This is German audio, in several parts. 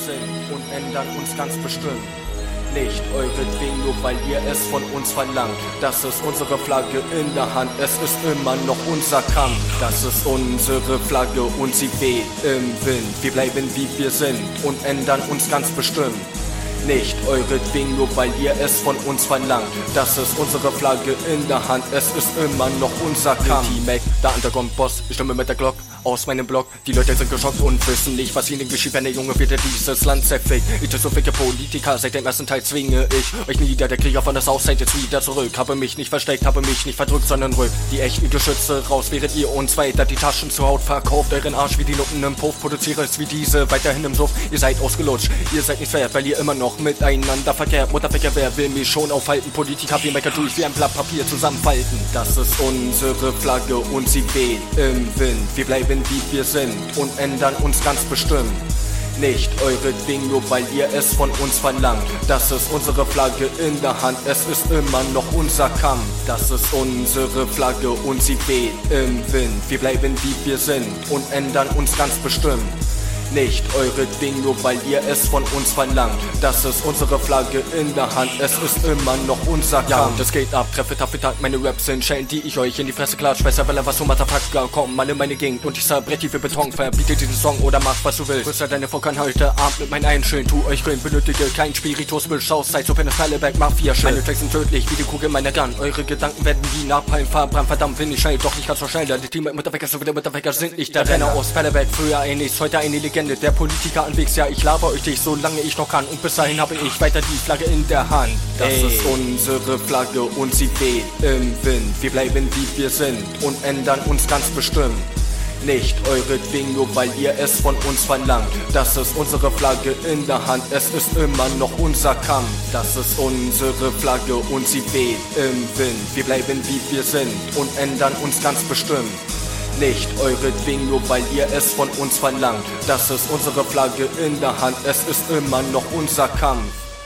sind und ändern uns ganz bestimmt. Nicht euretwegen, nur weil ihr es von uns verlangt. Das ist unsere Flagge in der Hand, es ist immer noch unser Kampf. Das ist unsere Flagge und sie weht im Wind. Wir bleiben wie wir sind und ändern uns ganz bestimmt. Nicht euretwegen, nur weil ihr es von uns verlangt. Das ist unsere Flagge in der Hand, es ist immer noch unser Kampf. T-Mac, der Underground-Boss, ich stimme mit der Glock aus meinem Blog. Die Leute sind geschockt und wissen nicht, was ihnen geschieht, wenn der Junge wird, der dieses Land zerfickt. Ich so ficke Politiker, seit dem ersten Teil zwinge ich euch nieder. Der Krieger von der Southside jetzt wieder zurück. Habe mich nicht versteckt, habe mich nicht verdrückt, sondern rückt die echten Geschütze raus, während ihr uns weiter die Taschen zur Haut verkauft. Euren Arsch wie die Nutten im Puff, produziere es wie diese weiterhin im Suff. Ihr seid ausgelutscht, ihr seid nicht wert, weil ihr immer noch miteinander verkehrt. Mutterficker, wer will mich schon aufhalten? Politiker, wir meckern durch wie ein Blatt Papier zusammenfalten. Das ist unsere Flagge und sie weht im Wind. Wir bleiben wie wir sind und ändern uns ganz bestimmt. Nicht euretwegen, nur weil ihr es von uns verlangt. Das ist unsere Flagge in der Hand, es ist immer noch unser Kampf. Das ist unsere Flagge und sie weht im Wind. Wir bleiben wie wir sind und ändern uns ganz bestimmt. Nicht euretwegen, nur weil ihr es von uns verlangt. Das ist unsere Flagge in der Hand, es ist immer noch unser Kampf. Ja, und es geht ab, treffe Taffitat, meine Raps sind Schellen, die ich euch in die Fresse klatsch. Besser, weil er was so Motherfucker, komm mal in meine Gegend und ich zerbrech die für Beton. Verbiete diesen Song oder mach was du willst. Größer deine Vorkan heute Abend mit meinen Einschön. Tu euch grün, benötige kein Spiritus, Misch, Southside, so Pennerstalleberg, Mafia, Schell. Meine Tracks sind tödlich, wie die Kugel meiner Gun. Eure Gedanken werden wie Napalm verbrannt. Verdammt, bin ich schnell, doch nicht ganz so schnell. Da die Team mit Mutterwecker, so wie der Mutterwecker sind nicht der Renner aus Pelleberg. Früher ein Ace, heute eine Legende, der Politiker anwegs, ja, ich laber euch dich, solange ich noch kann. Und bis dahin habe ich weiter die Flagge in der Hand. Das ist unsere Flagge und sie weht im Wind. Wir bleiben wie wir sind und ändern uns ganz bestimmt. Nicht euretwegen, nur weil ihr es von uns verlangt. Das ist unsere Flagge in der Hand, es ist immer noch unser Kampf. Das ist unsere Flagge und sie weht im Wind. Wir bleiben wie wir sind und ändern uns ganz bestimmt. Nicht euretwegen, nur weil ihr es von uns verlangt. Das ist unsere Flagge in der Hand, es ist immer noch unser Kampf.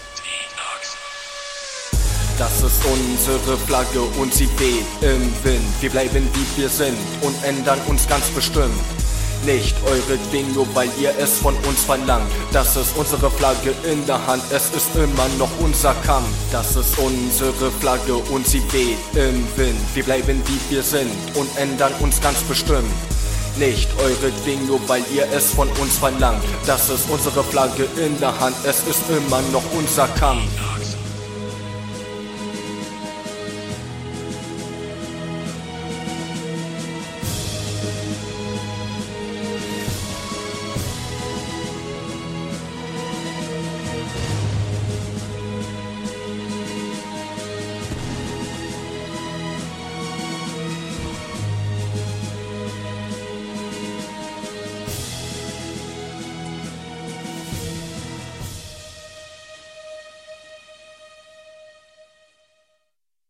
Das ist unsere Flagge und sie weht im Wind. Wir bleiben wie wir sind und ändern uns ganz bestimmt. Nicht euretwegen, nur weil ihr es von uns verlangt. Das ist unsere Flagge in der Hand, es ist immer noch unser Kampf. Das ist unsere Flagge und sie weht im Wind. Wir bleiben wie wir sind und ändern uns ganz bestimmt. Nicht euretwegen, nur weil ihr es von uns verlangt. Das ist unsere Flagge in der Hand, es ist immer noch unser Kampf.